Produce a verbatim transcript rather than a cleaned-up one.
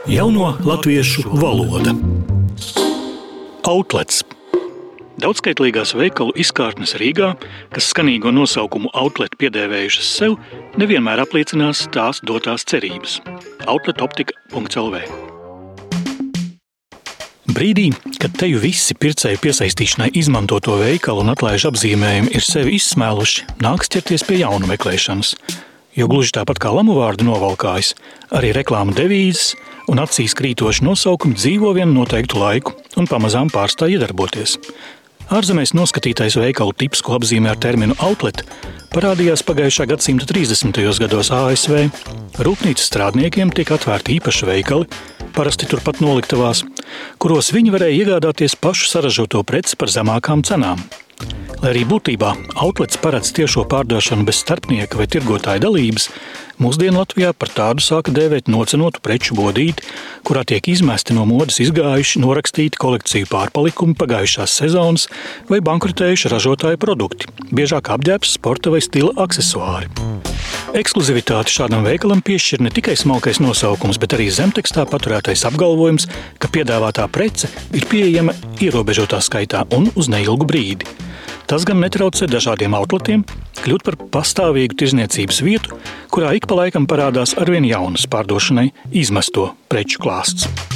Jauno latviešu valoda. Outlets. Daudzskaitlīgās veikalu izkārtnes Rīgā, kas skanīgo nosaukumu outlet piedēvējušas sev, nevienmēr apliecinās tās dotās cerības. outletoptika punkts el vē. Brīdī, kad teju visi pircēju piesaistīšanai izmantoto veikalu un atlaižu apzīmējumi ir sevi izsmēluši, nāks ķerties pie jaunu meklēšanas. Jo gluži tāpat kā lamu vārdu novalkājis, arī reklāmu devīzes un acīs krītoši nosaukumi dzīvo vienu noteiktu laiku un pamazām pārstāj iedarboties. Ārzemēs noskatītais veikalu tips, ko apzīmē ar terminu outlet, parādījās pagājušā gadsimta trīsdesmitajos gados A S V. Rūpnīcas strādniekiem tiek atvērti īpaši veikali, parasti turpat noliktavās, kuros viņi varēja iegādāties pašu saražoto preci par zemākām cenām. Lai arī būtībā outlets paredz tiešo pārdošanu bez starpnieka vai tirgotāja dalības, mūsdienu Latvijā par tādu sāka dēvēt nocenotu preču bodīti, kurā tiek izmesti no modes izgājuši, norakstīti kolekciju pārpalikumi pagājušās sezonas vai bankrotējuši ražotāju produkti, biežāk apģērbs, sporta vai stila aksesuāri. Ekskluzivitāti šādam veikalam piešķir ne tikai smalkais nosaukums, bet arī zemtekstā paturētais apgalvojums, ka piedāvātā prece ir pieejama ierobežotā skaitā un uz neilgu brīdi. Tas gan netraucē dažādiem outletiem kļūt par pastāvīgu tirdzniecības vietu, kurā ik pa laikam parādās arvien jaunas pārdošanai izmesto preču klāsts.